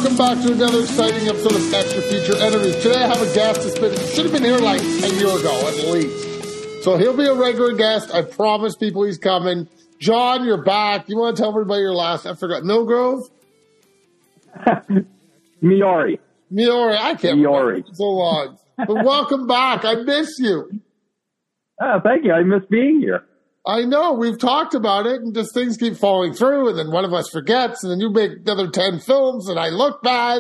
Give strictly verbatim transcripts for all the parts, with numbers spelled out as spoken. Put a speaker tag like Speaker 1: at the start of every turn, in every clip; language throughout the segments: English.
Speaker 1: welcome back to another exciting episode of Extra Feature Enemies. Today I have a guest that's been, should have been here like a year ago at least. So he'll be a regular guest. I promise people he's coming. John, you're back. You want to tell everybody your last, I forgot, Millgrove?
Speaker 2: Miori.
Speaker 1: Miori. I can't
Speaker 2: Miori.
Speaker 1: remember so long. But welcome back. I miss you.
Speaker 2: Oh, thank you. I miss being here.
Speaker 1: I know. We've talked about it, and just things keep falling through, and then one of us forgets, and then you make another ten films, and I look bad.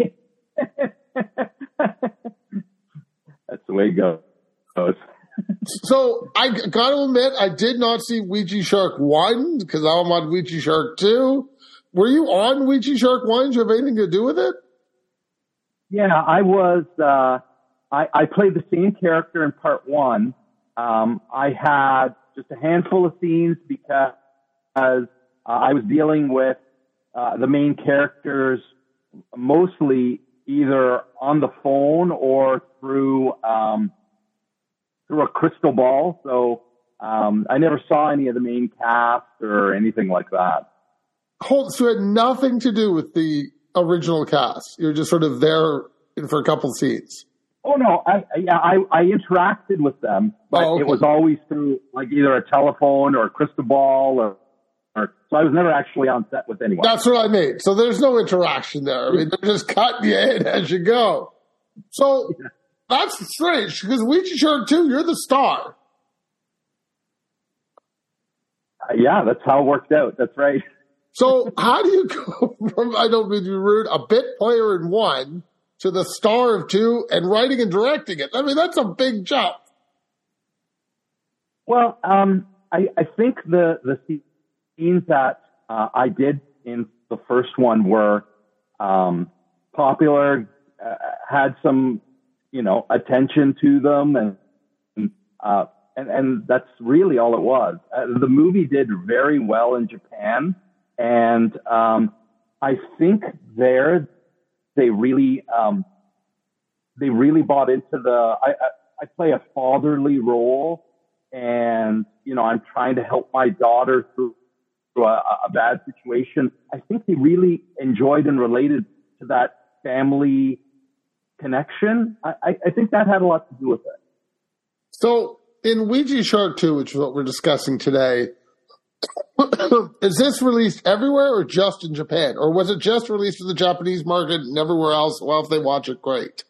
Speaker 2: That's the way it goes.
Speaker 1: So I got to admit, I did not see Ouija Shark one, because I'm on Ouija Shark two. Were you on Ouija Shark one? Did you have anything to do with it?
Speaker 2: Yeah, I was, uh, I, I played the same character in part one. Um, I had just a handful of scenes because uh, I was dealing with uh, the main characters mostly either on the phone or through um, through a crystal ball. So um, I never saw any of the main cast or anything like that.
Speaker 1: Hold, so it had nothing to do with the original cast. You're just sort of there for a couple scenes.
Speaker 2: Oh no, I, I I interacted with them, but
Speaker 1: oh, okay.
Speaker 2: It was always through like either a telephone or a crystal ball, or, or so I was never actually on set with anyone.
Speaker 1: That's what I mean. So there's no interaction there. I mean, they're just cutting you in as you go. So yeah. That's strange because Ouija Shark two, you're the star.
Speaker 2: Uh, yeah, that's how it worked out. That's right.
Speaker 1: So how do you go from, I don't mean to be rude, a bit player in one to the star of two and writing and directing it? I mean, that's a big jump.
Speaker 2: Well, um, I, I think the, the scenes that uh, I did in the first one were um, popular, uh, had some, you know, attention to them, and uh, and, and that's really all it was. Uh, the movie did very well in Japan, and um, I think there they really um, they really bought into the. I, I, I play a fatherly role, and you know I'm trying to help my daughter through, through a, a bad situation. I think they really enjoyed and related to that family connection. I, I think that had a lot to do with it.
Speaker 1: So in Ouija Shark two, which is what we're discussing today, is this released everywhere or just in Japan? Or was it just released to the Japanese market and everywhere else? Well, if they watch it, great.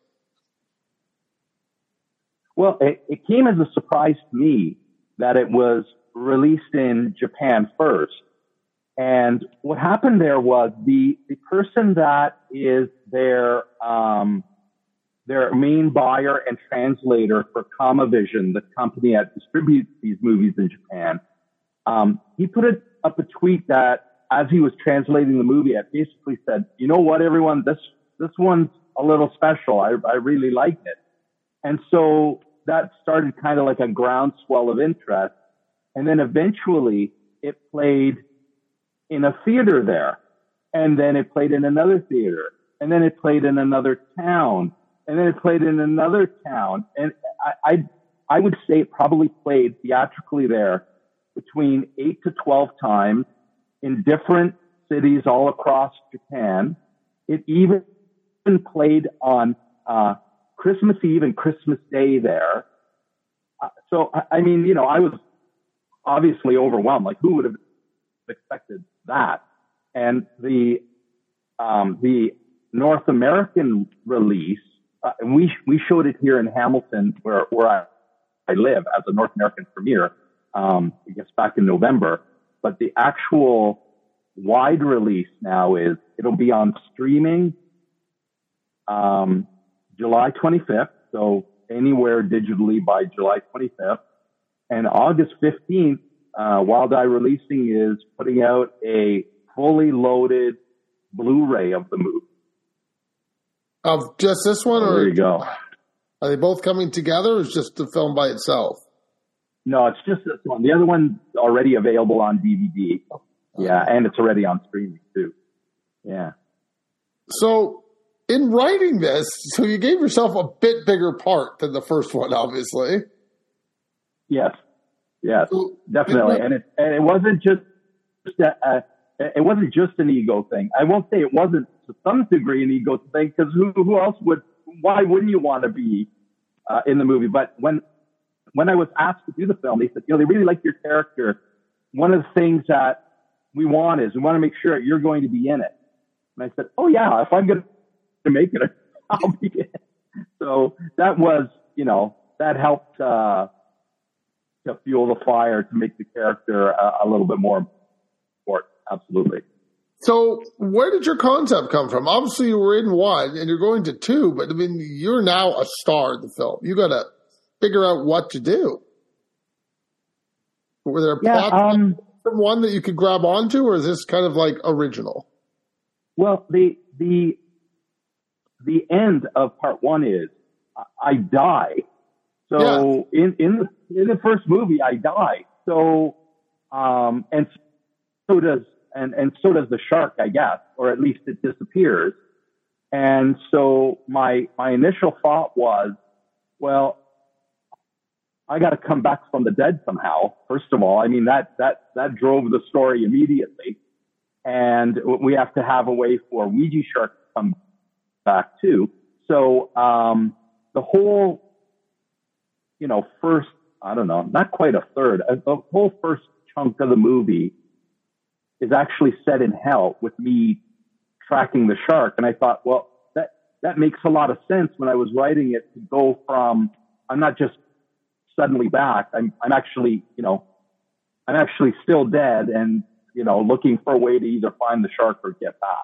Speaker 2: Well, it, it came as a surprise to me that it was released in Japan first. And what happened there was the, the person that is their, um, their main buyer and translator for Kamavision, the company that distributes these movies in Japan, um, he put it up a tweet that as he was translating the movie, it basically said, you know what, everyone, this, this one's a little special. I, I really liked it. And so that started kind of like a groundswell of interest. And then eventually it played in a theater there. And then it played in another theater. And then it played in another town. And then it played in another town. And I, I, I would say it probably played theatrically there between eight to twelve times in different cities all across Japan. It even played on uh, Christmas Eve and Christmas Day there. Uh, so, I mean, you know, I was obviously overwhelmed. Like, who would have expected that? And the um, the North American release, uh, and we we showed it here in Hamilton, where where I, I live, as a North American premiere. Um, I guess back in November. But the actual wide release now is it'll be on streaming um, July twenty-fifth. So anywhere digitally by July twenty-fifth. And August fifteenth, uh, Wild Eye Releasing is putting out a fully loaded Blu-ray of the movie.
Speaker 1: Of just this one?
Speaker 2: Oh,
Speaker 1: or
Speaker 2: there you go.
Speaker 1: Are they both coming together, or is just the film by itself?
Speaker 2: No, it's just this one. The other one's already available on D V D. Yeah, and it's already on streaming too. Yeah.
Speaker 1: So in writing this, so you gave yourself a bit bigger part than the first one, obviously.
Speaker 2: Yes. Yes, definitely. And it, and it wasn't just, a, a, it wasn't just an ego thing. I won't say it wasn't to some degree an ego thing, because who, who else would, why wouldn't you want to be uh, in the movie? But when, when I was asked to do the film, they said, you know, they really like your character. One of the things that we want is we want to make sure you're going to be in it. And I said, oh yeah, if I'm going to make it, I'll be in it. So that was, you know, that helped, uh, to fuel the fire to make the character a, a little bit more important. Absolutely.
Speaker 1: So where did your concept come from? Obviously you were in one and you're going to two, but I mean, you're now a star in the film. You got to figure out what to do. Were there
Speaker 2: yeah,
Speaker 1: plots
Speaker 2: um,
Speaker 1: from one that you could grab onto, or is this kind of like original?
Speaker 2: Well, the, the, the end of part one is I die. So yeah. in, in the, in the first movie, I die. So, um, and so does, and, and so does the shark, I guess, or at least it disappears. And so my, my initial thought was, well, I got to come back from the dead somehow. First of all, I mean, that, that, that drove the story immediately. And we have to have a way for Ouija Shark to come back too. So, um, the whole, you know, first, I don't know, not quite a third, the whole first chunk of the movie is actually set in hell with me tracking the shark. And I thought, well, that, that makes a lot of sense when I was writing it to go from, I'm not just suddenly back. I'm, I'm actually, you know, I'm actually still dead and, you know, looking for a way to either find the shark or get back.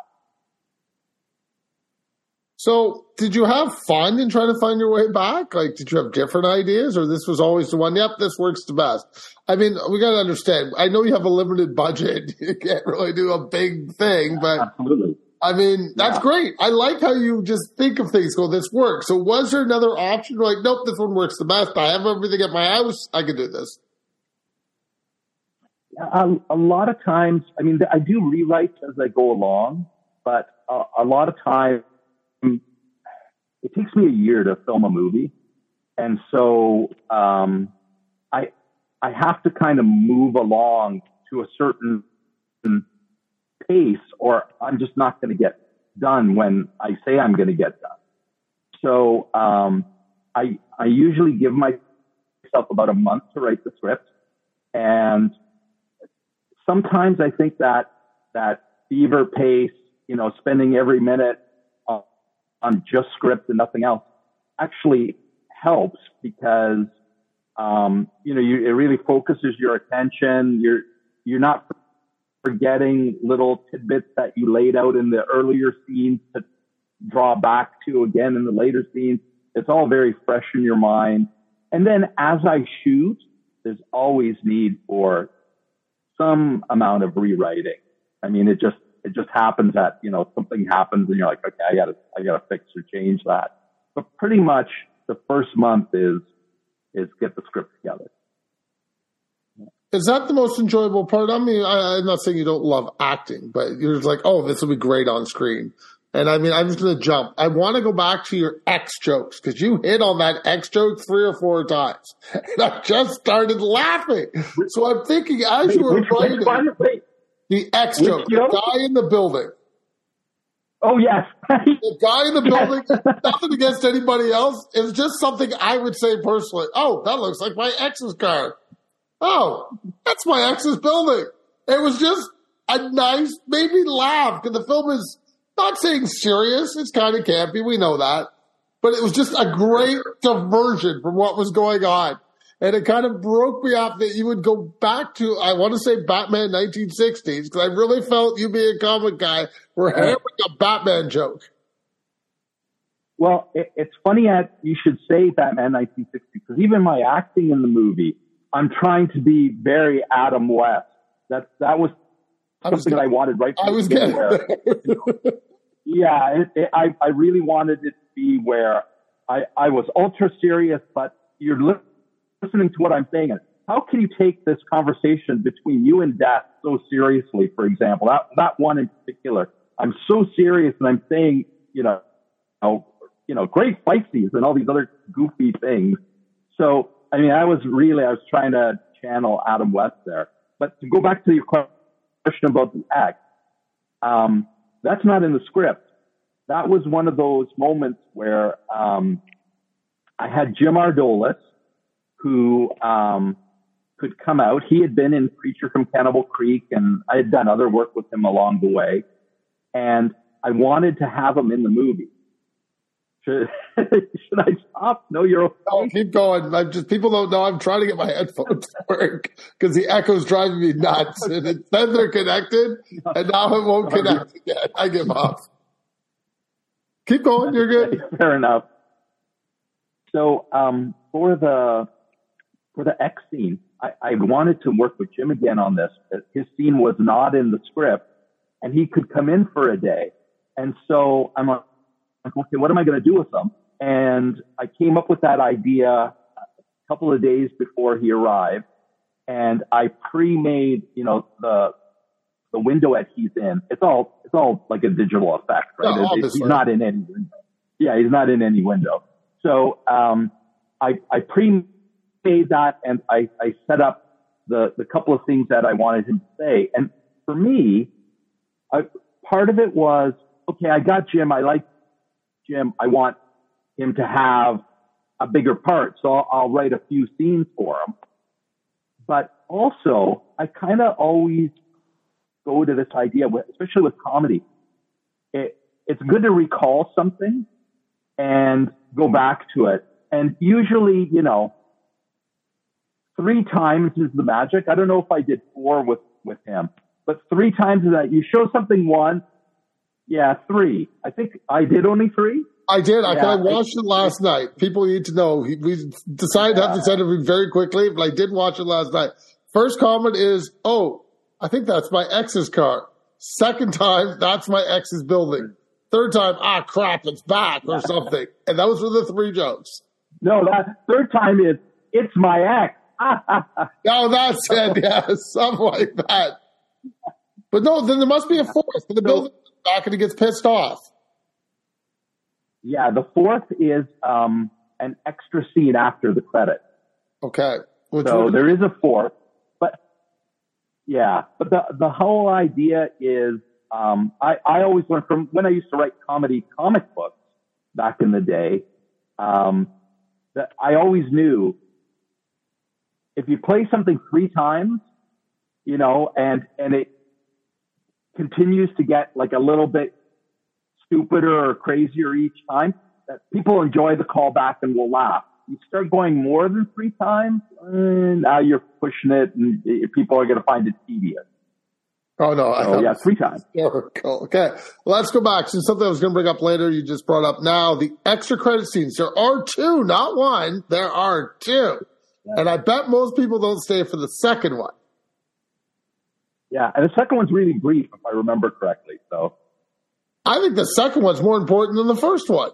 Speaker 1: So did you have fun in trying to find your way back? Like, did you have different ideas, or this was always the one, yep, this works the best? I mean, we got to understand, I know you have a limited budget. You can't really do a big thing, but
Speaker 2: absolutely.
Speaker 1: I mean, that's yeah. great. I like how you just think of things, go, this works. So was there another option? Like, nope, this one works the best. I have everything at my house. I can do this.
Speaker 2: A, a lot of times, I mean, I do rewrites as I go along, but uh, a lot of times, it takes me a year to film a movie. And so, um, I, I have to kind of move along to a certain pace, or I'm just not going to get done when I say I'm going to get done. So, um, I, I usually give myself about a month to write the script. And sometimes I think that, that fever pace, you know, spending every minute on just script and nothing else actually helps because, um, you know, you, it really focuses your attention. You're, you're not forgetting little tidbits that you laid out in the earlier scenes to draw back to again in the later scenes. It's all very fresh in your mind. And then as I shoot, there's always need for some amount of rewriting. I mean, it just, It just happens that, you know, something happens and you're like, okay, I gotta, I gotta fix or change that. But pretty much the first month is, is get the script together.
Speaker 1: Is that the most enjoyable part? I mean, I, I'm not saying you don't love acting, but you're just like, oh, this will be great on screen. And I mean, I'm just going to jump. I want to go back to your X jokes because you hit on that X joke three or four times. And I just started laughing. So I'm thinking as
Speaker 2: wait,
Speaker 1: you were
Speaker 2: which,
Speaker 1: writing,
Speaker 2: which one,
Speaker 1: the X joke, the guy in the building.
Speaker 2: Oh, yes.
Speaker 1: The guy in the building, yes. Nothing against anybody else. It's just something I would say personally. Oh, that looks like my ex's car. Oh, that's my ex's building. It was just a nice, made me laugh because the film is not saying serious. It's kind of campy. We know that. But it was just a great diversion from what was going on. And it kind of broke me off that you would go back to, I want to say Batman nineteen sixties, because I really felt you being a comic guy were hammering a Batman joke.
Speaker 2: Well, it, it's funny that you should say Batman nineteen sixty, because even my acting in the movie, I'm trying to be very Adam West. That that was something I, was, that I wanted right from
Speaker 1: I was
Speaker 2: the
Speaker 1: getting
Speaker 2: where, Yeah, it, it, I, I really wanted it to be where I, I was ultra serious, but you're listening. listening to what I'm saying. How can you take this conversation between you and death so seriously, for example? That, that one in particular. I'm so serious and I'm saying, you know, you know, great fight scenes and all these other goofy things. So, I mean, I was really, I was trying to channel Adam West there. But to go back to your question about the X, um, that's not in the script. that was one of those moments where um, I had Jim Ardolis, who um, could come out. He had been in Preacher from Cannibal Creek, and I had done other work with him along the way. And I wanted to have him in the movie. Should, should I stop? No, you're okay.
Speaker 1: No, keep going. I'm just, people don't know I'm trying to get my headphones to work because the echo's driving me nuts. And it said they're connected, and now it won't connect again. I give up. Keep going. You're good.
Speaker 2: Fair enough. So um, for the for the X scene, I, I wanted to work with Jim again on this. His scene was not in the script, and he could come in for a day. And so I'm like, okay, what am I going to do with them? And I came up with that idea a couple of days before he arrived, and I pre-made, you know, the the window that he's in. It's all it's all like a digital effect, right?
Speaker 1: No,
Speaker 2: It- he's not in any window. Yeah, he's not in any window. So um, I I pre-made that, and I I set up the the couple of things that I wanted him to say. And for me, I, part of it was, okay, I got Jim. I like Jim. I want him to have a bigger part, so I'll, I'll write a few scenes for him. But also, I kind of always go to this idea, with, especially with comedy. It, it's good to recall something and go back to it. And usually, you know, three times is the magic. I don't know if I did four with, with him, but three times is that you show something once. Yeah, three. I think I did only three.
Speaker 1: I did. I,
Speaker 2: Yeah,
Speaker 1: I watched
Speaker 2: I,
Speaker 1: it last night. People need to know. He, we decided
Speaker 2: yeah.
Speaker 1: to have this interview very quickly, but I did watch it last night. First comment is, oh, I think that's my ex's car. Second time, that's my ex's building. Third time, ah, crap, it's back or something. And those were the three jokes.
Speaker 2: No, that third time is, it's my ex.
Speaker 1: No, that's it. Yeah, something like that. But no, then there must be a fourth. The building is back and he gets pissed off.
Speaker 2: Yeah, the fourth is um, an extra scene after the credit.
Speaker 1: Okay. Which
Speaker 2: so
Speaker 1: one?
Speaker 2: there is a fourth, but yeah, but the the whole idea is um, I I always learned from when I used to write comedy comic books back in the day um, that I always knew if you play something three times, you know, and and it continues to get like a little bit stupider or crazier each time, that people enjoy the callback and will laugh. You start going more than three times, and now you're pushing it, and people are going to find it tedious.
Speaker 1: Oh, no.
Speaker 2: So, yeah, three times.
Speaker 1: Historical. Okay. Well, let's go back. So something I was going to bring up later, you just brought up now, the extra credit scenes. There are two, not one. There are two.
Speaker 2: Yeah.
Speaker 1: And I bet most people don't stay for the second one.
Speaker 2: Yeah, and the second one's really brief, if I remember correctly. So
Speaker 1: I think the second one's more important than the first one.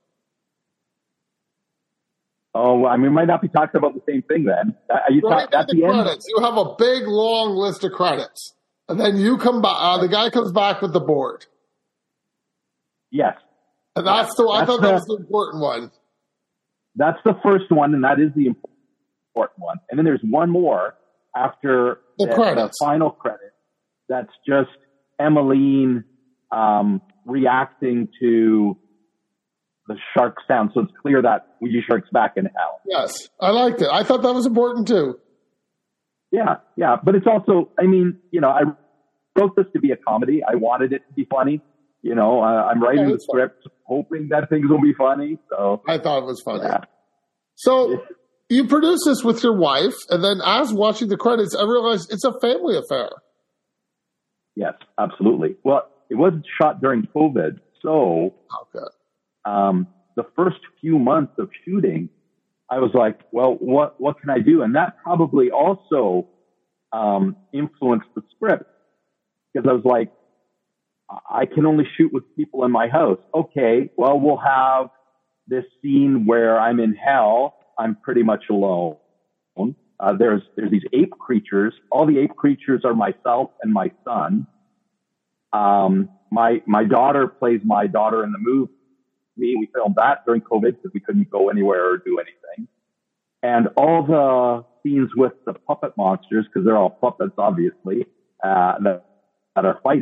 Speaker 2: Oh, I mean, we might not be talking about the same thing then. Are you
Speaker 1: Right
Speaker 2: talking at
Speaker 1: the
Speaker 2: the end?
Speaker 1: credits. You have a big, long list of credits. And then you come back, uh, the guy comes back with the board.
Speaker 2: Yes.
Speaker 1: And that's the, I
Speaker 2: That's
Speaker 1: thought that
Speaker 2: the-
Speaker 1: was the important one.
Speaker 2: That's the first one, and that is the important one. And then there's one more after
Speaker 1: The
Speaker 2: the, the
Speaker 1: credits.
Speaker 2: final credit. That's just Emmeline um, reacting to the shark sound. So it's clear that Ouija Shark's back in hell.
Speaker 1: Yes. I liked it. I thought that was important too.
Speaker 2: Yeah, yeah. But it's also, I mean, you know, I wrote this to be a comedy. I wanted it to be funny. You know, uh, I'm writing
Speaker 1: Yeah,
Speaker 2: the
Speaker 1: it's fun.
Speaker 2: script hoping that things will be funny. So,
Speaker 1: I thought it was funny.
Speaker 2: yeah.
Speaker 1: So you produced this with your wife, and then as watching the credits, I realized it's a family affair.
Speaker 2: Yes, absolutely. Well, it was shot during COVID. So,
Speaker 1: Okay.
Speaker 2: um, the first few months of shooting, I was like, well, what, what can I do? And that probably also, um, influenced the script because I was like, I can only shoot with people in my house. Okay. Well, we'll have this scene where I'm in hell. I'm pretty much alone. Uh, there's, there's these ape creatures. All the ape creatures are myself and my son. Um, my, my daughter plays my daughter in the movie. We filmed that during COVID because we couldn't go anywhere or do anything. And all the scenes with the puppet monsters, because they're all puppets, obviously, uh, that, that are fighting,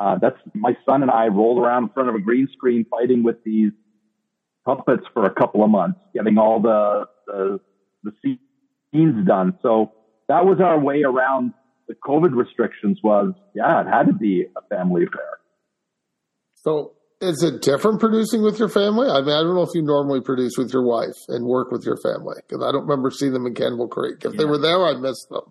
Speaker 2: uh, that's my son and I rolled around in front of a green screen fighting with these puppets for a couple of months, getting all the, the, the scenes done. So that was our way around the COVID restrictions was, yeah, it had to be a family affair.
Speaker 1: So is it different producing with your family? I mean, I don't know if you normally produce with your wife and work with your family, because I don't remember seeing them in Cannibal Creek. If yeah. they were there, I missed them.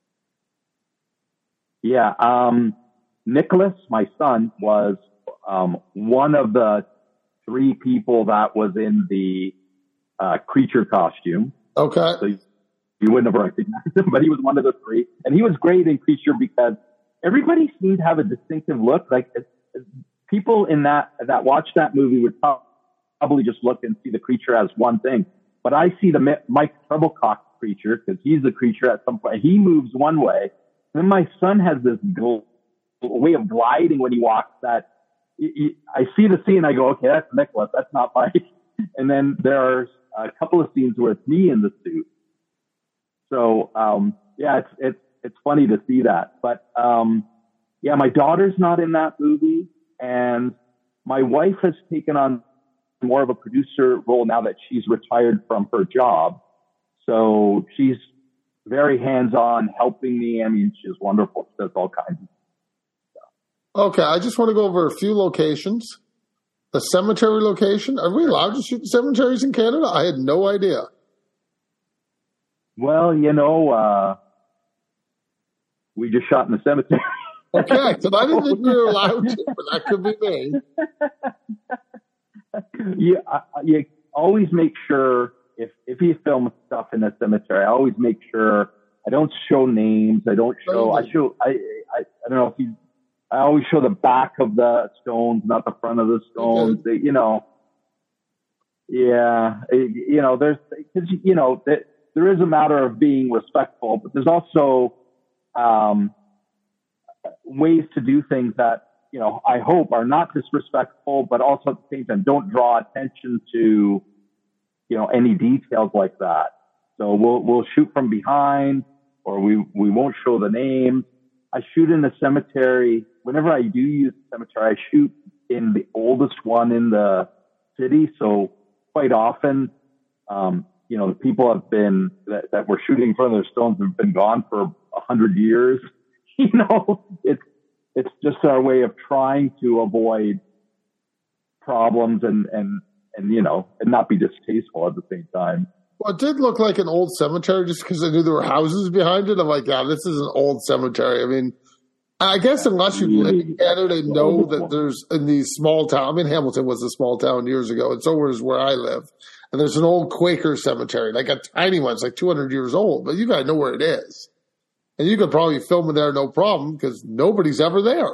Speaker 2: Yeah. Um, Nicholas, my son, was um, one of the three people that was in the uh, creature costume.
Speaker 1: Okay.
Speaker 2: So you wouldn't have recognized him, but he was one of the three. And he was great in Creature because everybody seemed to have a distinctive look. Like it, it, people in that, that watch that movie would probably just look and see the creature as one thing. But I see the Mike Treblecock creature because he's the creature at some point. He moves one way. And then my son has this gl- way of gliding when he walks that he, he, I see the scene. I go, okay, that's Nicholas. That's not Mike. And then there's a couple of scenes where it's me in the suit. So, um, yeah, it's, it's, it's funny to see that. But, um, yeah, my daughter's not in that movie. And my wife has taken on more of a producer role now that she's retired from her job. So she's very hands-on, helping me. I mean, she's wonderful. She does all kinds of stuff.
Speaker 1: Okay, I just want to go over a few locations. The cemetery location. Are we allowed to shoot cemeteries in Canada? I had no idea.
Speaker 2: Well, you know, uh, we just shot in the cemetery.
Speaker 1: Okay, so I didn't think we were allowed to, but that could be me.
Speaker 2: you, uh, you always make sure, if, if you film stuff in a cemetery, I always make sure I don't show names. I don't show, I show, I, I, I don't know if you, I always show the back of the stones, not the front of the stones.
Speaker 1: Okay.
Speaker 2: They, you know, yeah, you know, there's, cause you know, that, there is a matter of being respectful, but there's also um, ways to do things that, you know, I hope are not disrespectful, but also at the same time don't draw attention to, you know, any details like that. So we'll we'll shoot from behind, or we we won't show the names. I shoot in the cemetery. Whenever I do use the cemetery, I shoot in the oldest one in the city. So quite often, um, you know, the people have been, that, that were shooting in front of their stones have been gone for a hundred years. You know, it's, it's just our way of trying to avoid problems and, and, and, you know, and not be distasteful at the same time.
Speaker 1: Well, it did look like an old cemetery just because I knew there were houses behind it. I'm like, yeah, this is an old cemetery. I mean, I guess unless you live in Canada and know that there's in these small towns. I mean, Hamilton was a small town years ago, and so was where I live. And there's an old Quaker cemetery, like a tiny one. It's like two hundred years old, but you got to know where it is. And you could probably film it there, no problem, because nobody's ever there.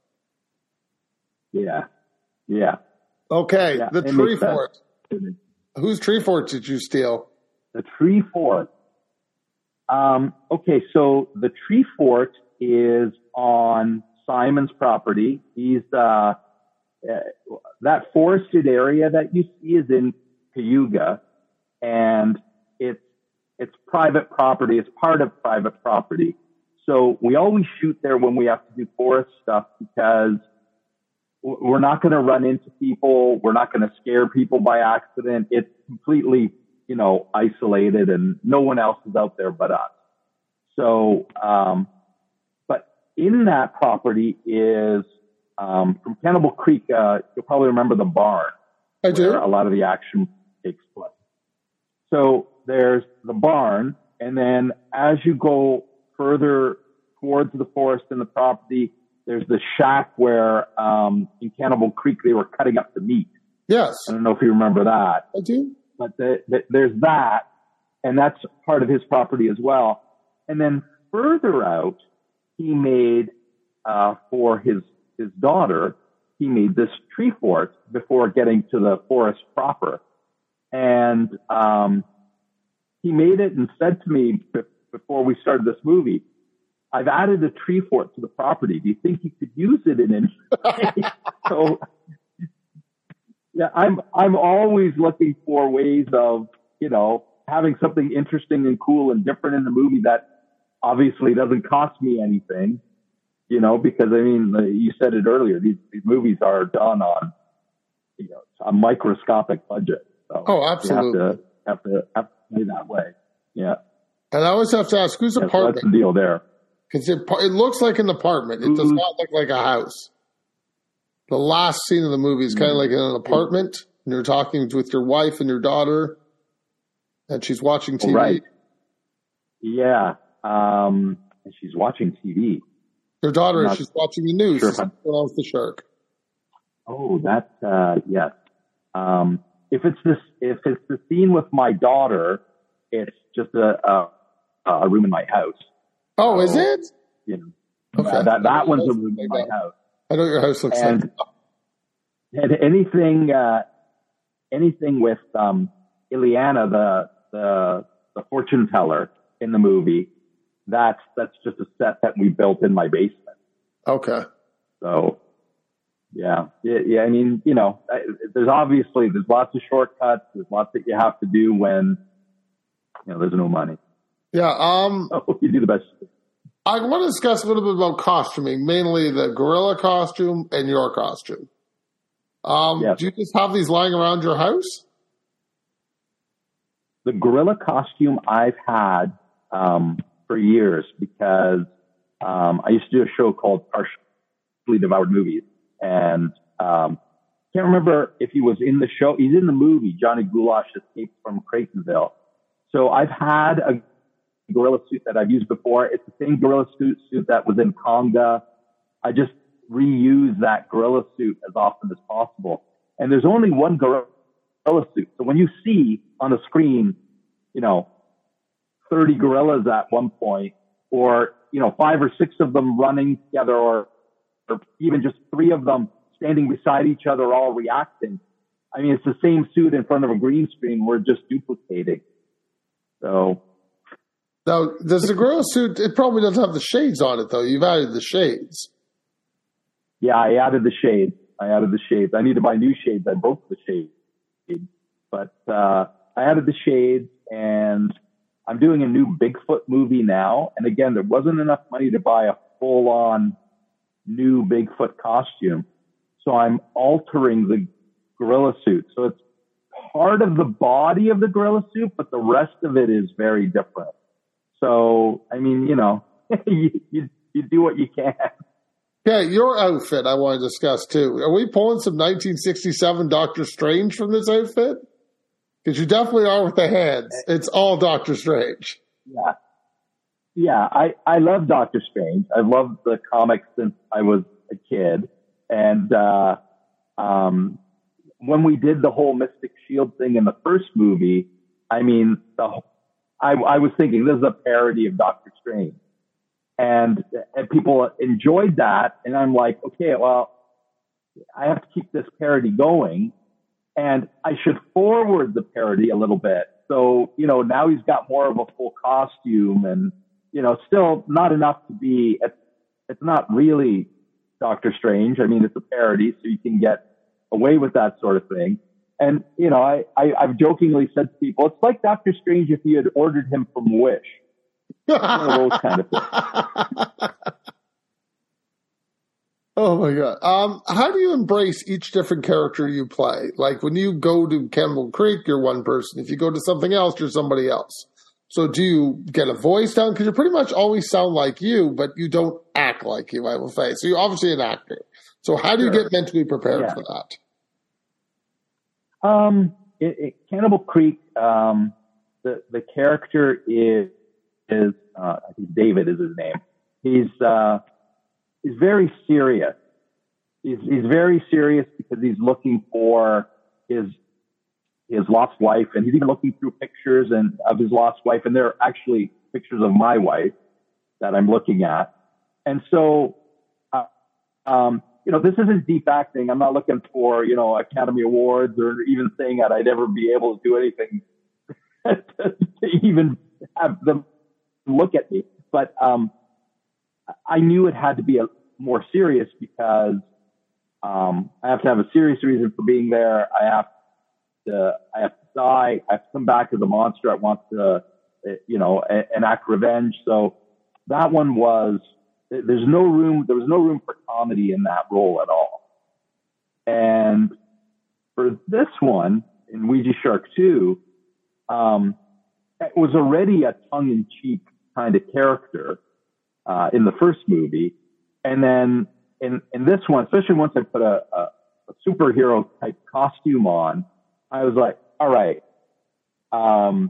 Speaker 2: Yeah. Yeah.
Speaker 1: Okay.
Speaker 2: Yeah,
Speaker 1: the tree fort. Whose tree fort did you steal?
Speaker 2: The tree fort. Um, okay. So the tree fort is on Simon's property. He's, uh, uh, that forested area that you see is in Cayuga, and it's, it's private property. It's part of private property. So we always shoot there when we have to do forest stuff because we're not going to run into people. We're not going to scare people by accident. It's completely, you know, isolated and no one else is out there but us. So, um, but in that property is, um, from Cannibal Creek, uh, you'll probably remember the barn.
Speaker 1: I do.
Speaker 2: Where a lot of the action takes place. So there's the barn, and then as you go further towards the forest and the property, there's the shack where, um, in Cannibal Creek, they were cutting up the meat.
Speaker 1: Yes.
Speaker 2: I don't know if you remember that.
Speaker 1: I do.
Speaker 2: But the, the, there's that, and that's part of his property as well. And then further out, he made, uh, for his, his daughter, he made this tree fort before getting to the forest proper. And, um, he made it and said to me b- before we started this movie, I've added a tree fort to the property. Do you think you could use it in any way? So, yeah, I'm, I'm always looking for ways of, you know, having something interesting and cool and different in the movie that obviously doesn't cost me anything. you know, because I mean, the, you said it earlier, these, these movies are done on, you know, a microscopic budget. So
Speaker 1: Oh, absolutely.
Speaker 2: You have to, have to, have to play that way. Yeah.
Speaker 1: And I always have to ask, whose
Speaker 2: yeah so
Speaker 1: apartment?
Speaker 2: that's the deal there.
Speaker 1: Because it, it looks like an apartment. It does not look like a house. The last scene of the movie is kind of like in an apartment, and you're talking with your wife and your daughter, and she's watching T V.
Speaker 2: Oh, right. Yeah. Um, and she's watching T V.
Speaker 1: Your daughter, she's watching the news.
Speaker 2: Sure
Speaker 1: What's going on with the shark?
Speaker 2: Oh, that's, uh, yes. Um, if it's this, if it's the scene with my daughter, it's just a, a, a room in my house.
Speaker 1: Oh,
Speaker 2: so,
Speaker 1: is it?
Speaker 2: You know,
Speaker 1: okay.
Speaker 2: Yeah, that, that one's a room in my house.
Speaker 1: I know your house looks
Speaker 2: and,
Speaker 1: like.
Speaker 2: And anything, uh, anything with, um, Ileana, the, the, the fortune teller in the movie, that's, that's just a set that we built in my basement.
Speaker 1: Okay.
Speaker 2: So, yeah, yeah, yeah. I mean, you know, there's obviously, there's lots of shortcuts. There's lots that you have to do when, you know, there's no money.
Speaker 1: Yeah. Um,
Speaker 2: so you do the best.
Speaker 1: I want to discuss a little bit about costuming, mainly the gorilla costume and your costume. Um, yes. Do you just have these lying around your house?
Speaker 2: The gorilla costume I've had um, for years because um, I used to do a show called Partially Devoured Movies. And um, can't remember if he was in the show. He's in the movie, Johnny Goulash Escapes from Creightonville. So I've had a gorilla suit that I've used before. It's the same gorilla suit, suit that was in Conga. I just reuse that gorilla suit as often as possible. And there's only one gorilla suit. So when you see on a screen, you know, thirty gorillas at one point, or, you know, five or six of them running together, or, or even just three of them standing beside each other, all reacting. I mean, it's the same suit in front of a green screen. We're just duplicating. So.
Speaker 1: Now, does the gorilla suit, it probably doesn't have the shades on it, though. You've added the shades.
Speaker 2: Yeah, I added the shades. I added the shades. I need to buy new shades. I broke the shades. But uh, I added the shades, and I'm doing a new Bigfoot movie now. And again, there wasn't enough money to buy a full-on new Bigfoot costume. So I'm altering the gorilla suit. So it's part of the body of the gorilla suit, but the rest of it is very different. So, I mean, you know, you, you, you do what you can.
Speaker 1: Yeah, your outfit I want to discuss, too. Are we pulling some nineteen sixty-seven Doctor Strange from this outfit? Because you definitely are with the hands. It's all Doctor Strange.
Speaker 2: Yeah. Yeah, I, I love Doctor Strange. I've loved the comics since I was a kid. And uh, um, when we did the whole Mystic Shield thing in the first movie, I mean, the whole, I, I was thinking this is a parody of Doctor Strange. And, and people enjoyed that. And I'm like, okay, well, I have to keep this parody going. And I should forward the parody a little bit. So, you know, now he's got more of a full costume and, you know, still not enough to be, it's, it's not really Doctor Strange. I mean, it's a parody, so you can get away with that sort of thing. And, you know, I, I, I've jokingly said to people, it's like Doctor Strange if you had ordered him from Wish. One of those kind of things.
Speaker 1: Oh my God. Um, how do you embrace each different character you play? Like when you go to Cannibal Creek, you're one person. If you go to something else, you're somebody else. So do you get a voice down? Because you pretty much always sound like you, but you don't act like you, I will say. So you're obviously an actor. So how do you
Speaker 2: Sure.
Speaker 1: get mentally prepared
Speaker 2: yeah.
Speaker 1: for that?
Speaker 2: Um, it, it, Cannibal Creek, um, the, the character is, is, uh, I think David is his name. He's, uh, he's very serious. He's, he's very serious because he's looking for his, his lost wife, and he's even looking through pictures and of his lost wife. And they're actually pictures of my wife that I'm looking at. And so, uh, um, you know, this isn't deep acting. I'm not looking for, you know, Academy Awards or even saying that I'd ever be able to do anything to even have them look at me. But, um, I knew it had to be a more serious because, um, I have to have a serious reason for being there. I have to, I have to die. I have to come back as a monster. I want to, you know, enact revenge. So that one was, there's no room, there was no room for comedy in that role at all. And for this one, in Ouija Shark two, um, it was already a tongue-in-cheek kind of character uh, in the first movie. And then in, in this one, especially once I put a, a, a superhero type costume on, I was like, all right, um,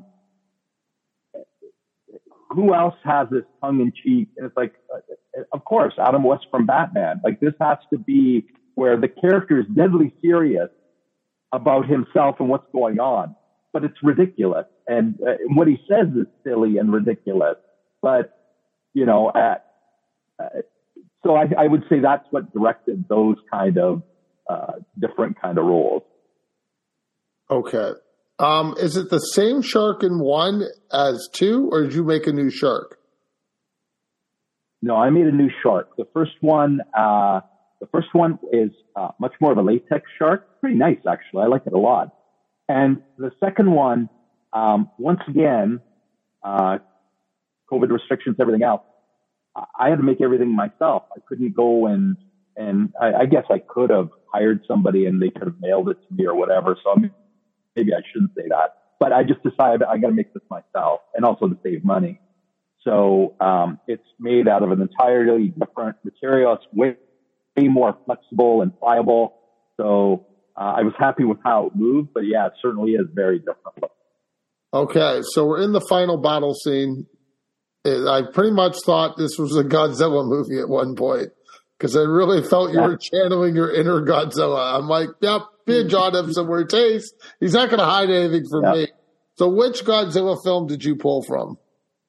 Speaker 2: who else has this tongue-in-cheek? And it's like, uh, of course, Adam West from Batman. Like, this has to be where the character is deadly serious about himself and what's going on, but it's ridiculous. And uh, what he says is silly and ridiculous. But, you know, uh, uh, so I, I would say that's what directed those kind of uh, different kind of roles.
Speaker 1: Okay. Um, is it the same shark in one as two, or did you make a new shark?
Speaker 2: No, I made a new shark. The first one, uh, the first one is uh, much more of a latex shark. Pretty nice, actually. I like it a lot. And the second one, um, once again, uh, COVID restrictions, everything else, I had to make everything myself. I couldn't go and, and I, I guess I could have hired somebody and they could have mailed it to me or whatever. So I'm, maybe I shouldn't say that, but I just decided I got to make this myself and also to save money. So, um, it's made out of an entirely different material. It's way, way more flexible and pliable. So, uh, I was happy with how it moved, but yeah, it certainly is very different.
Speaker 1: Okay. So we're in the final battle scene. I pretty much thought this was a Godzilla movie at one point because I really felt you yeah. were channeling your inner Godzilla. I'm like, yep, be John have some weird taste. He's not going to hide anything from yep. me. So which Godzilla film did you pull from?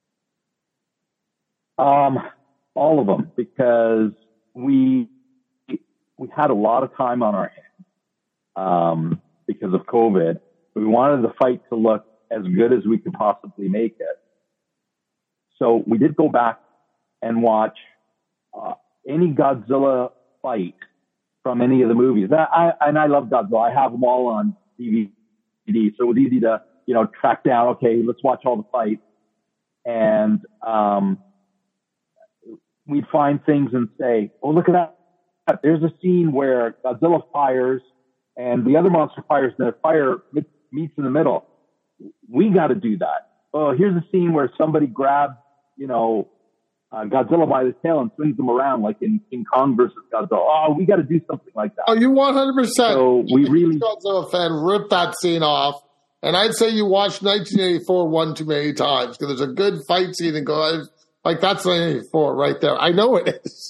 Speaker 2: Um, all of them, because we we had a lot of time on our hands um, because of COVID. We wanted the fight to look as good as we could possibly make it. So we did go back and watch uh, any Godzilla fight from any of the movies. I, I, and I love Godzilla. I have them all on D V D, so it was easy to, you know, track down, okay, let's watch all the fights. And um, we'd find things and say, oh, look at that. There's a scene where Godzilla fires and the other monster fires and the fire meets in the middle. We got to do that. Oh, here's a scene where somebody grabs, you know, uh, Godzilla by the tail and swings him around like in King Kong versus Godzilla. Oh, we got to do something like that.
Speaker 1: Oh, you one hundred percent.
Speaker 2: So we really,
Speaker 1: Godzilla fan, rip that scene off. And I'd say you watched nineteen eighty-four one too many times because there's a good fight scene and go like that's nineteen eighty-four right there. I know it is.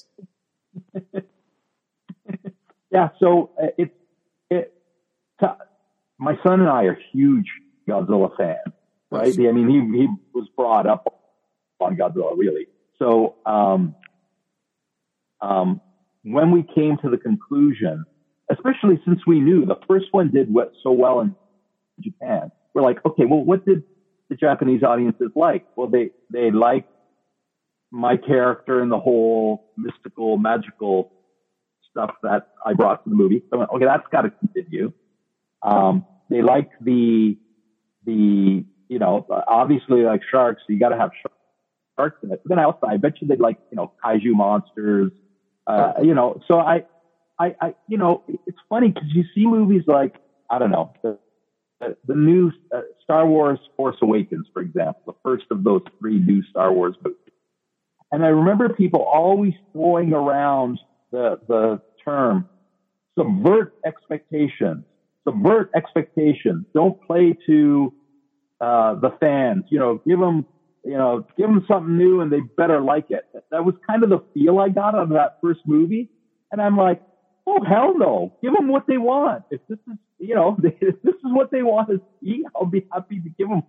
Speaker 2: Yeah. So uh, it's it. T- my son and I are huge Godzilla fans, right? I mean, he he was brought up on Godzilla, really. So um, um, when we came to the conclusion, especially since we knew the first one did what so well in Japan, we're like, okay, well, what did the Japanese audiences like? Well, they they liked my character and the whole mystical, magical stuff that I brought to the movie. So I went, okay, that's got to continue. Um, they liked the the you know obviously like sharks, so you got to have sharks. Parts in it. But then also, I bet you they'd like, you know, kaiju monsters, uh, you know, so I, I, I, you know, it's funny because you see movies like, I don't know, the, the, the new uh, Star Wars Force Awakens, for example, the first of those three new Star Wars movies. And I remember people always throwing around the, the term subvert expectations, subvert expectations. Don't play to, uh, the fans, you know, give them, you know, give them something new and they better like it. That was kind of the feel I got out of that first movie. And I'm like, oh, hell no. Give them what they want. If this is, you know, if this is what they want to see, I'll be happy to give them.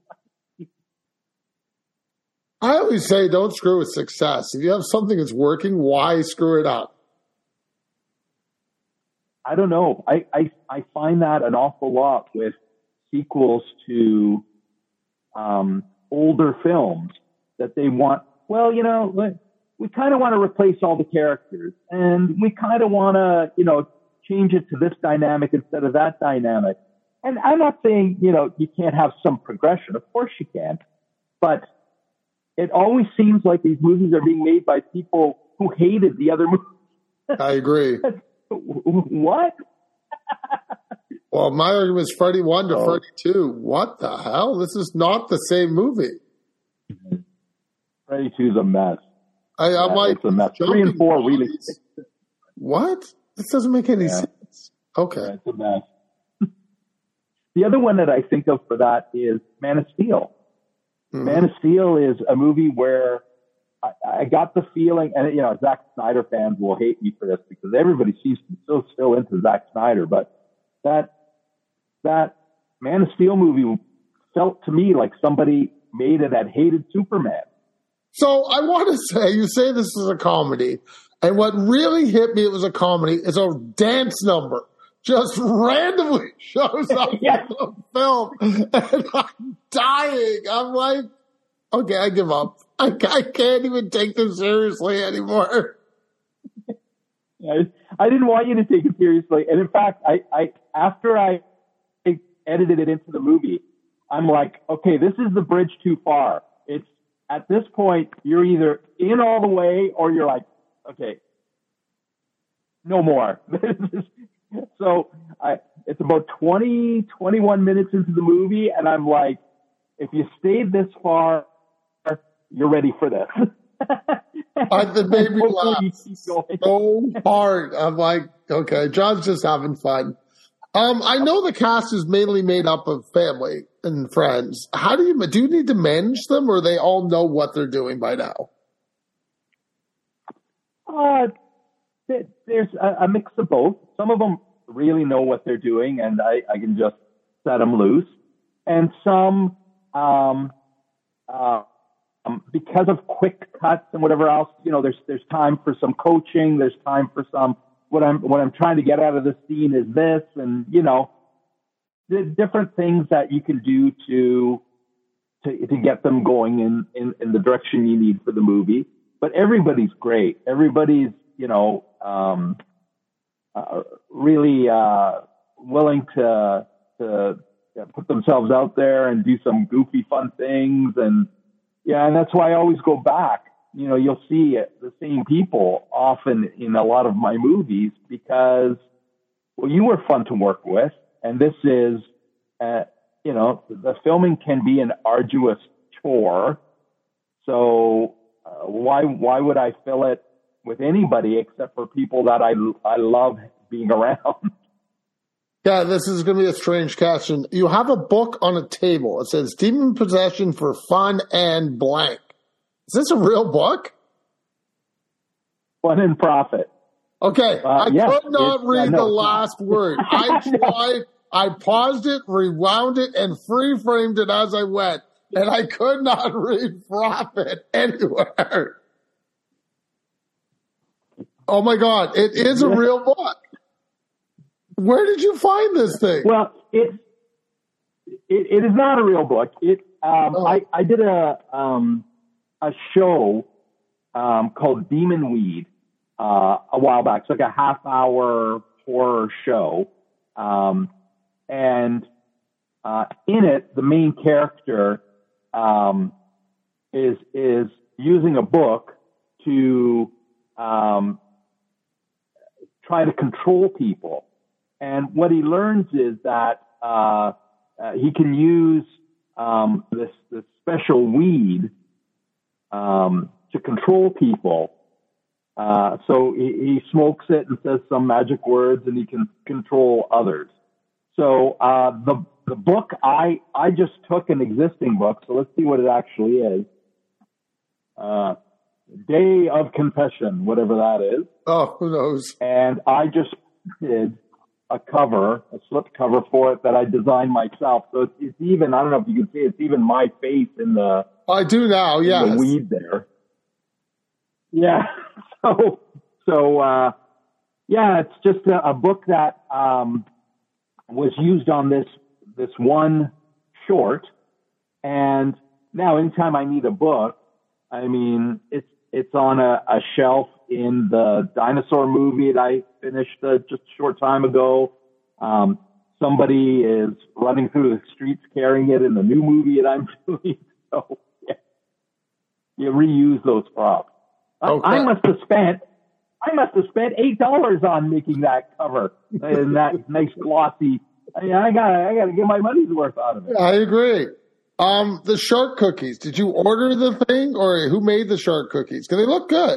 Speaker 1: I always say don't screw with success. If you have something that's working, why screw it up?
Speaker 2: I don't know. I, I, I find that an awful lot with sequels to, um, older films that they want, well, you know, we kind of want to replace all the characters and we kind of want to, you know, change it to this dynamic instead of that dynamic. And I'm not saying, you know, you can't have some progression. Of course you can. But it always seems like these movies are being made by people who hated the other movie.
Speaker 1: I agree.
Speaker 2: What?
Speaker 1: Well, my argument is Freddy one to
Speaker 2: Oh.
Speaker 1: Freddy two. What the hell? This is not the same movie.
Speaker 2: Freddy two is a mess.
Speaker 1: I, I'm
Speaker 2: Yeah,
Speaker 1: like,
Speaker 2: it's a mess. Three and four really.
Speaker 1: bodies? What? This doesn't make any
Speaker 2: Yeah.
Speaker 1: sense. Okay.
Speaker 2: Yeah, it's a mess. The other one that I think of for that is Man of Steel.
Speaker 1: Mhm.
Speaker 2: Man of Steel is a movie where I, I got the feeling, and you know, Zack Snyder fans will hate me for this because everybody seems to be so still into Zack Snyder, but that that Man of Steel movie felt to me like somebody made it that hated Superman.
Speaker 1: So I want to say, you say this is a comedy, and what really hit me, it was a comedy, is a dance number. Just randomly shows up
Speaker 2: Yes.
Speaker 1: in the film, and I'm dying. I'm like, okay, I give up. I, I can't even take this seriously anymore.
Speaker 2: I, I didn't want you to take it seriously, and in fact, I, I after I edited it into the movie, I'm like, okay, this is the bridge too far. It's at this point, you're either in all the way or you're like, okay, no more. So I, it's about twenty, twenty-one minutes into the movie, and I'm like, if you stayed this far, you're ready for this.
Speaker 1: I, it made me laugh
Speaker 2: You keep going.
Speaker 1: so hard. I'm like, okay, John's just having fun. Um, I know the cast is mainly made up of family and friends. How do you do? You need to manage them, or they all know what they're doing by now?
Speaker 2: Uh, th- there's a, a mix of both. Some of them really know what they're doing, and I, I can just set them loose. And some, um, uh, um, because of quick cuts and whatever else, you know, there's there's time for some coaching. There's time for some what I'm what I'm trying to get out of the scene is this, and you know, the different things that you can do to to to get them going in in, in the direction you need for the movie. But everybody's great. Everybody's, you know, um, uh, really uh, willing to to yeah, put themselves out there and do some goofy, fun things. And yeah, and that's why I always go back. You know, you'll see it, the same people often in a lot of my movies because, well, you were fun to work with, and this is, uh, you know, the filming can be an arduous chore. So. Uh, why why would I fill it with anybody except for people that I I love being around?
Speaker 1: Yeah, this is going to be a strange question. You have a book on a table. It says Demon Possession for Fun and Blank. Is this a real book?
Speaker 2: Fun and profit.
Speaker 1: Okay,
Speaker 2: Uh,
Speaker 1: I
Speaker 2: yes,
Speaker 1: could not
Speaker 2: it's-
Speaker 1: read
Speaker 2: uh, no,
Speaker 1: the
Speaker 2: it's not.
Speaker 1: last word. I tried, I paused it, rewound it, and free-framed it as I went. And I could not read profit anywhere. Oh my God, it is a real book. Where did you find this thing?
Speaker 2: Well, it, it it is not a real book. It um,
Speaker 1: Oh.
Speaker 2: I I did a um, a show um, called Demon Weed uh, a while back. It's like a half hour horror show, um, and uh, in it, the main character. Um, is is using a book to um, try to control people, and what he learns is that uh, uh, he can use um, this this special weed um, to control people. Uh, so he, he smokes it and says some magic words, and he can control others. So uh, the The book, I, I just took an existing book, so let's see what it actually is. Uh, Day of Confession, whatever that is.
Speaker 1: Oh, who knows?
Speaker 2: And I just did a cover, a slip cover for it that I designed myself. So it's, it's even, I don't know if you can see, it's even my face in the,
Speaker 1: I do now,
Speaker 2: in
Speaker 1: yes.
Speaker 2: the weed there. Yeah. So, so, uh, yeah, it's just a, a book that, um, was used on this this one short, and now anytime I need a book, I mean, it's it's on a, a shelf in the dinosaur movie that I finished uh, just a short time ago. Um, somebody is running through the streets carrying it in the new movie that I'm doing. So yeah, you reuse those props. Okay. I, I must have spent, I must have spent eight dollars on making that cover and that nice glossy. I, I gotta, I gotta get my money's worth out of it.
Speaker 1: I agree. Um, the shark cookies. Did you order the thing, or who made the shark cookies? Because they look good.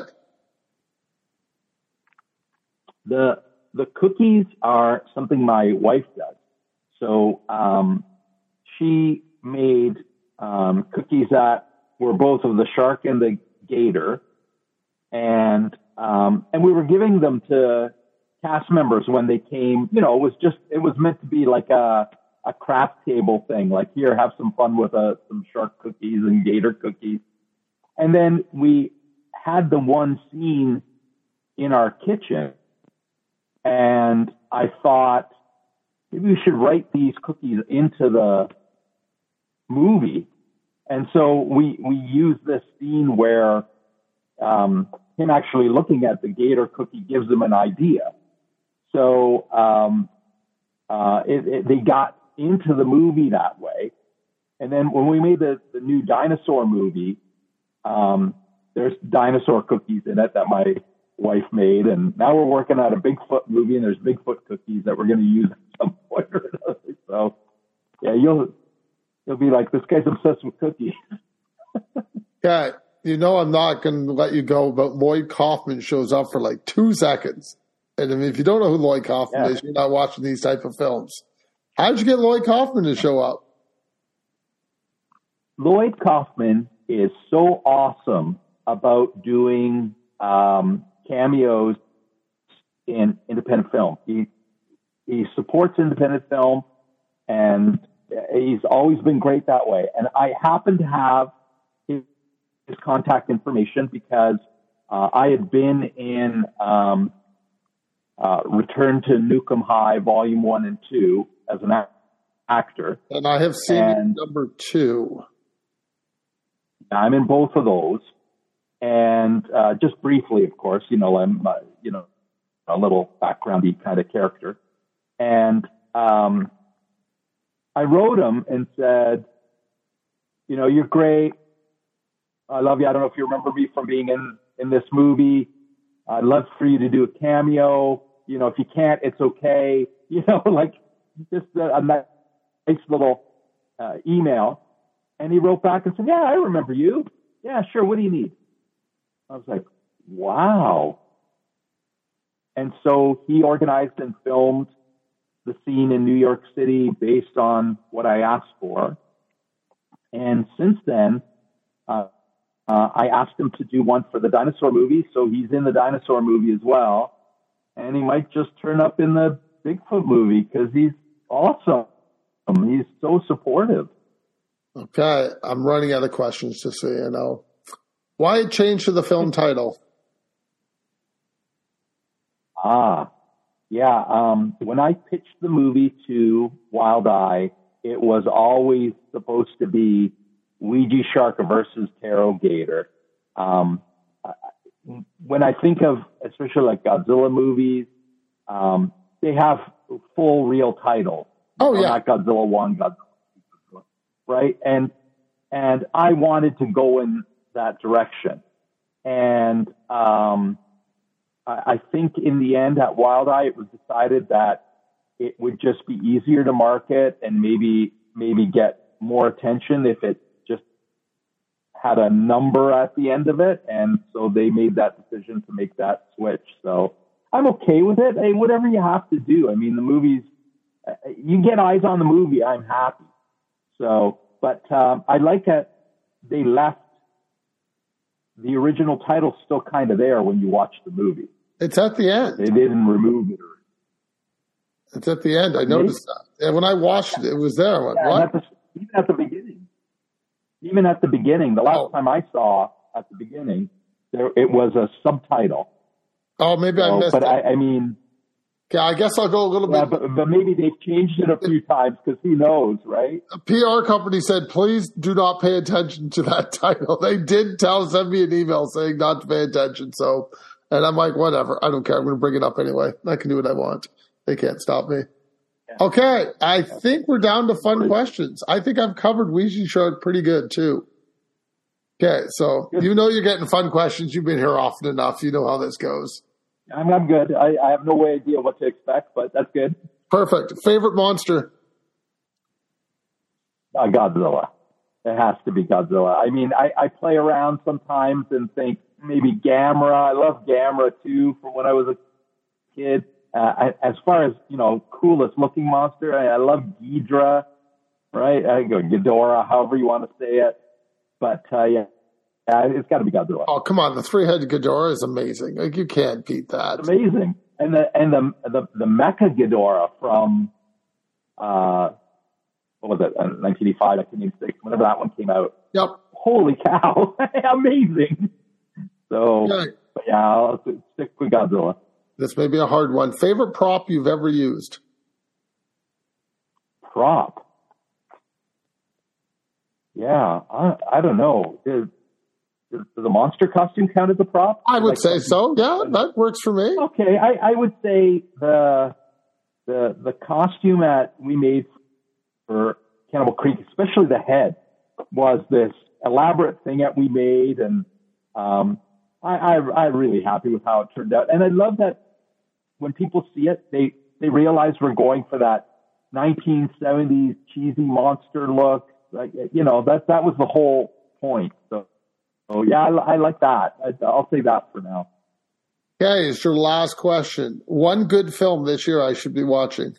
Speaker 2: The the cookies are something my wife does. So um, she made um, cookies that were both of the shark and the gator, and um, and we were giving them to cast members when they came. You know, it was just it was meant to be like a a craft table thing, like here, have some fun with uh, some shark cookies and gator cookies. And then we had the one scene in our kitchen, and I thought maybe we should write these cookies into the movie. And so we, we used this scene where um, him actually looking at the gator cookie gives him an idea. So um, uh, it, it, they got into the movie that way. And then when we made the, the new dinosaur movie, um, there's dinosaur cookies in it that my wife made. And now we're working on a Bigfoot movie, and there's Bigfoot cookies that we're going to use at some point or another. So yeah, you'll, you'll be like, this guy's obsessed with cookies.
Speaker 1: Yeah. You know, I'm not going to let you go, but Lloyd Kaufman shows up for like two seconds. And I mean, if you don't know who Lloyd Kaufman yeah. is, you're not watching these type of films. How'd you get Lloyd Kaufman to show up?
Speaker 2: Lloyd Kaufman is so awesome about doing um, cameos in independent film. He he supports independent film, and he's always been great that way. And I happen to have his, his contact information because uh, I had been in um, uh, Return to Nukem High Volume One and Two as an actor.
Speaker 1: And I have seen and number two.
Speaker 2: I'm in both of those. And uh, just briefly, of course, you know, I'm, uh, you know, a little backgroundy kind of character. And um, I wrote him and said, you know, you're great. I love you. I don't know if you remember me from being in, in this movie. I'd love for you to do a cameo. You know, if you can't, it's okay. You know, like, just a, a nice little uh, email. And he wrote back and said, yeah, I remember you. Yeah, sure. What do you need? I was like, wow. And so he organized and filmed the scene in New York City based on what I asked for. And since then, uh, uh, I asked him to do one for the dinosaur movie. So he's in the dinosaur movie as well. And he might just turn up in the Bigfoot movie because he's awesome. He's so supportive.
Speaker 1: Okay, I'm running out of questions, just so you know. Why change to the film title?
Speaker 2: Ah, yeah. Um, when I pitched the movie to Wild Eye, it was always supposed to be Ouija Shark versus Taro Gator. Um, when I think of, especially like Godzilla movies, um, they have full real titles.
Speaker 1: Oh, yeah.
Speaker 2: Not Godzilla one, Godzilla two, right? And, and I wanted to go in that direction. And, um, I, I think in the end at Wild Eye, it was decided that it would just be easier to market and maybe, maybe get more attention if it just had a number at the end of it. And so they made that decision to make that switch. So I'm okay with it. Hey, whatever you have to do. I mean, the movies, you get eyes on the movie, I'm happy. So, but um, I like that they left the original title still kind of there when you watch the movie.
Speaker 1: It's at the end.
Speaker 2: They didn't remove it.
Speaker 1: It's at the end. I noticed that. And when I watched it, it was there. I went,
Speaker 2: yeah,
Speaker 1: what?
Speaker 2: At the, even at the beginning. Even at the beginning. The last oh. time I saw at the beginning, there it was a subtitle.
Speaker 1: Oh, maybe so, I missed
Speaker 2: but
Speaker 1: it.
Speaker 2: But I, I mean...
Speaker 1: Yeah, I guess I'll go a little
Speaker 2: yeah,
Speaker 1: bit.
Speaker 2: But, but maybe they've changed it a few times because who knows, right?
Speaker 1: A P R company said, please do not pay attention to that title. They did tell, send me an email saying not to pay attention. So, and I'm like, whatever. I don't care. I'm going to bring it up anyway. I can do what I want. They can't stop me. Yeah. Okay. I think we're down to fun questions. I think I've covered Ouija Shark pretty good too. Okay, so Good. You know you're getting fun questions. You've been here often enough. You know how this goes.
Speaker 2: I'm, I'm good. I, I have no idea what to expect, but that's good.
Speaker 1: Perfect. Favorite monster?
Speaker 2: Uh, Godzilla. It has to be Godzilla. I mean, I, I play around sometimes and think maybe Gamera. I love Gamera too from when I was a kid. Uh, I, as far as, you know, coolest looking monster, I, I love Ghidorah, right? I go Ghidorah, however you want to say it. But, uh, yeah, yeah, it's got to be Godzilla.
Speaker 1: Oh, come on. The three-headed Ghidorah is amazing. Like, you can't beat that.
Speaker 2: It's amazing. And the, and the, the, the Mecha Ghidorah from, uh, what was it, nineteen eighty-five, nineteen eighty-six, whenever that one came out.
Speaker 1: Yep.
Speaker 2: Holy cow. Amazing. So, okay. But yeah, I'll stick with Godzilla.
Speaker 1: This may be a hard one. Favorite prop you've ever used?
Speaker 2: Prop? Yeah, I, I don't know. Does, does the monster costume count as a prop?
Speaker 1: I would
Speaker 2: like
Speaker 1: say so. Yeah, that works for me.
Speaker 2: Okay, I, I would say the the the costume that we made for Cannibal Creek, especially the head, was this elaborate thing that we made, and um, I, I I'm really happy with how it turned out. And I love that when people see it, they they realize we're going for that nineteen seventies cheesy monster look. Like, you know, that that was the whole point. So, so yeah, I, I like that. I, I'll say that for now.
Speaker 1: Okay, it's your last question. One good film this year I should be watching.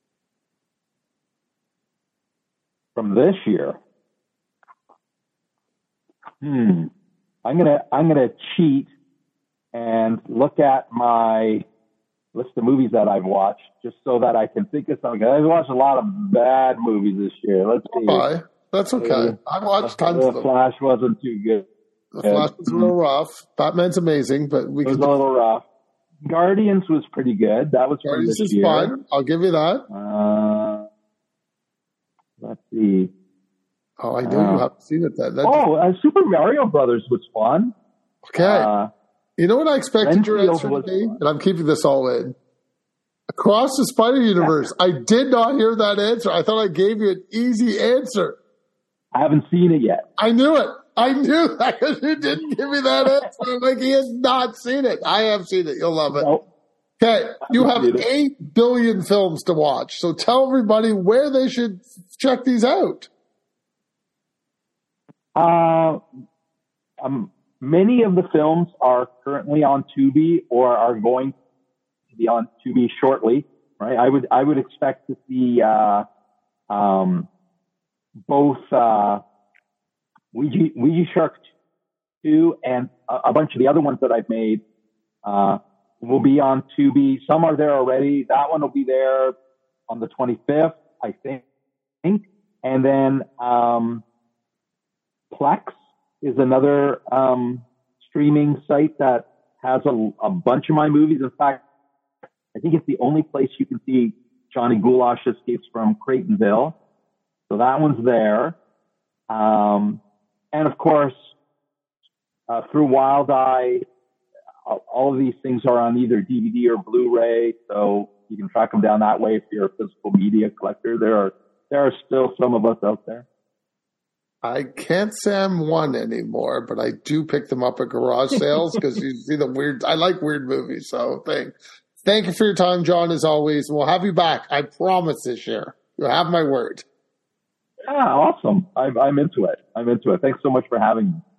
Speaker 2: From this year, hmm, I'm gonna I'm gonna cheat and look at my list of movies that I've watched, just so that I can think of something. I've watched a lot of bad movies this year. Let's see.
Speaker 1: Bye. That's okay. I watched tons of them.
Speaker 2: The Flash wasn't too good.
Speaker 1: The Flash was a little rough. Batman's amazing, but we
Speaker 2: it was
Speaker 1: could
Speaker 2: a little rough. Guardians was pretty good. That was
Speaker 1: Guardians
Speaker 2: from this
Speaker 1: is
Speaker 2: year.
Speaker 1: fun. I'll give you that.
Speaker 2: Uh, let's see.
Speaker 1: Oh, I know uh, you haven't seen it then. That
Speaker 2: oh, uh, Super Mario Brothers was fun.
Speaker 1: Okay.
Speaker 2: Uh,
Speaker 1: you know what I expected your answer to be? And I'm keeping this all in. Across the Spider-Universe. I did not hear that answer. I thought I gave you an easy answer.
Speaker 2: I haven't seen it yet.
Speaker 1: I knew it. I knew that because you didn't give me that answer. I'm like, he has not seen it. I have seen it. You'll love it. Nope. Okay, you have eight billion films to watch. So tell everybody where they should check these out.
Speaker 2: Uh, um, many of the films are currently on Tubi or are going to be on Tubi shortly. Right? I would I would expect to see uh, um, both uh, Ouija, Ouija Shark two and a, a bunch of the other ones that I've made uh, will be on Tubi. Some are there already. That one will be there on the twenty-fifth, I think. And then um, Plex is another um, streaming site that has a, a bunch of my movies. In fact, I think it's the only place you can see Johnny Goulash Escapes from Creightonville. So that one's there. Um, and of course, uh, through Wild Eye, all of these things are on either D V D or Blu-ray. So you can track them down that way if you're a physical media collector. There are, there are still some of us out there.
Speaker 1: I can't say I'm one anymore, but I do pick them up at garage sales because you see the weird, I like weird movies. So thank, thank you for your time, John, as always. We'll have you back. I promise this year. You have my word.
Speaker 2: Yeah, awesome. I'm, I'm into it. I'm into it. Thanks so much for having me.